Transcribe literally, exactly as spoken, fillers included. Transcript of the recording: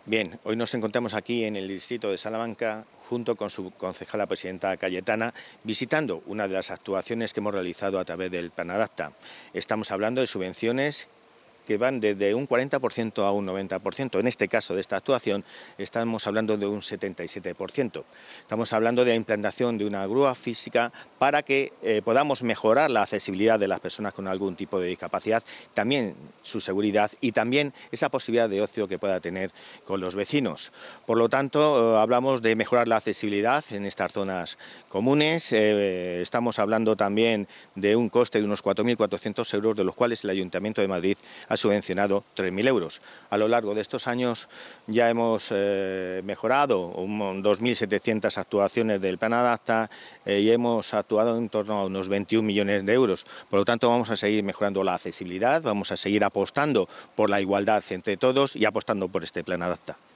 Bien, hoy nos encontramos aquí en el distrito de Salamanca junto con su concejala presidenta Cayetana, visitando una de las actuaciones que hemos realizado a través del Plan Adapta. Estamos hablando de subvenciones que van desde un cuarenta por ciento a un noventa por ciento. En este caso de esta actuación estamos hablando de un setenta y siete por ciento. Estamos hablando de la implantación de una grúa física para que eh, podamos mejorar la accesibilidad de las personas con algún tipo de discapacidad, también su seguridad y también esa posibilidad de ocio que pueda tener con los vecinos. Por lo tanto, eh, hablamos de mejorar la accesibilidad en estas zonas comunes. Eh, estamos hablando también de un coste de unos cuatro mil cuatrocientos euros, de los cuales el Ayuntamiento de Madrid ha subvencionado tres mil euros. A lo largo de estos años ya hemos eh, mejorado dos mil setecientas actuaciones del Plan Adapta eh, y hemos actuado en torno a unos veintiún millones de euros. Por lo tanto, vamos a seguir mejorando la accesibilidad, vamos a seguir apostando por la igualdad entre todos y apostando por este Plan Adapta.